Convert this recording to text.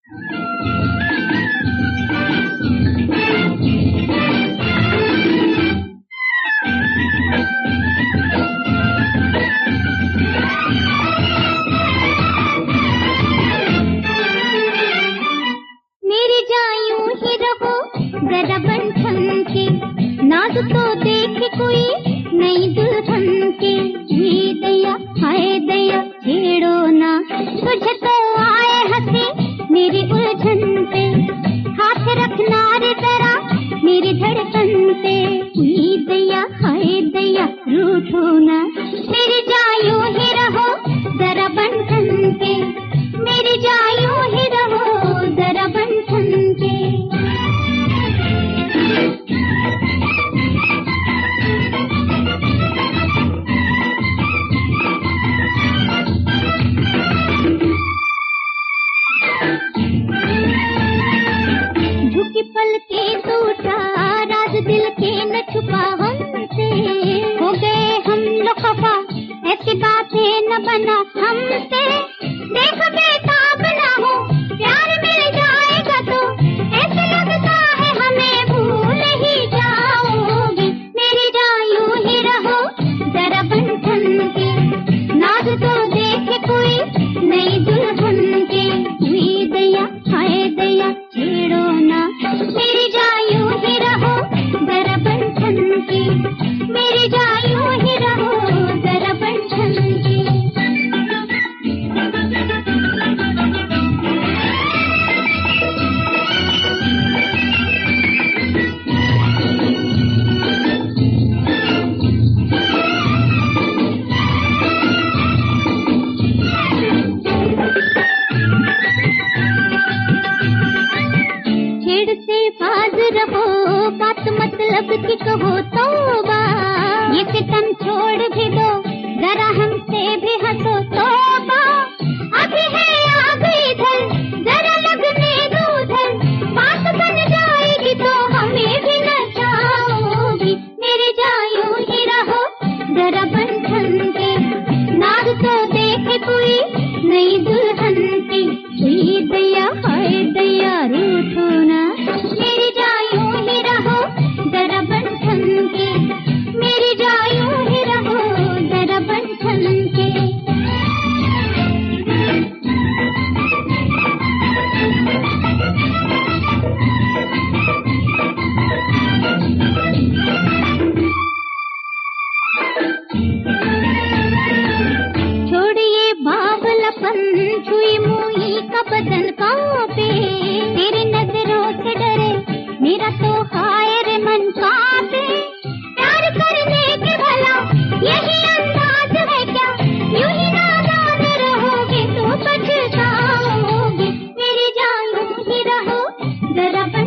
मेरी जायूं ही रहो जरा बन ठन के, नाज तो देखे कोई नई दुल्हन के। ये दया हाय दया छेड़ो ना, तुझे तो आए हंसी मेरी उलझन पे। हाथ रखना रे जरा मेरी धड़कन पे। ये दया हाय दया रूठो ना, मेरी जायूं ही रहो जरा बन ठन के। मेरी जायूं ही रहो जरा बन ठन के। झुकी पलके टूटा राज दिल के न छुपा हमसे। हो गए हम लोग खफा ऐसी बातें न बना हमसे। देख बेताब ना हो प्यार मिल जाएगा तो, ऐसे लगता है हमें भूल ही जाओगे। मेरी जायूं ही रहो जरा बन ठन के, नाज तो देखे कोई नई दुल्हन के। हुई दया हाय दया छेड़ो ना, मेरी जायूं ही रहो जरा बन ठन के। मेरी जायूं ही रहो जरा बन ठन के। छेड़ से बाज रहो बात मतलब की कहो तौबा। ये सितम छोड़ भी दो जरा हमसे भी हंसो तौबा। अभी है आग इधर जरा लगने दो उधर, बात बन जाएगी तो हमें भी नचाओगी। मेरी जायूं ही रहो जरा बन ठन के, नाज तो देखे कोई नई दुल्हन की। हुई दया हाय दया रूठो ना, मेरी जायूं ही रहो जरा बन ठन के। मेरी जायूं ही रहो जरा बन ठन के। छोड़िए बावलापन छुई मुई का बदन कांपे। तेरी नजरों से डरे मेरा तो हाय रे मन कांपे। प्यार करने के भला यही अंदाज है क्या, यूं ही नादान रहोगे तो पछताओगे। मेरी जायूं ही रहो जरा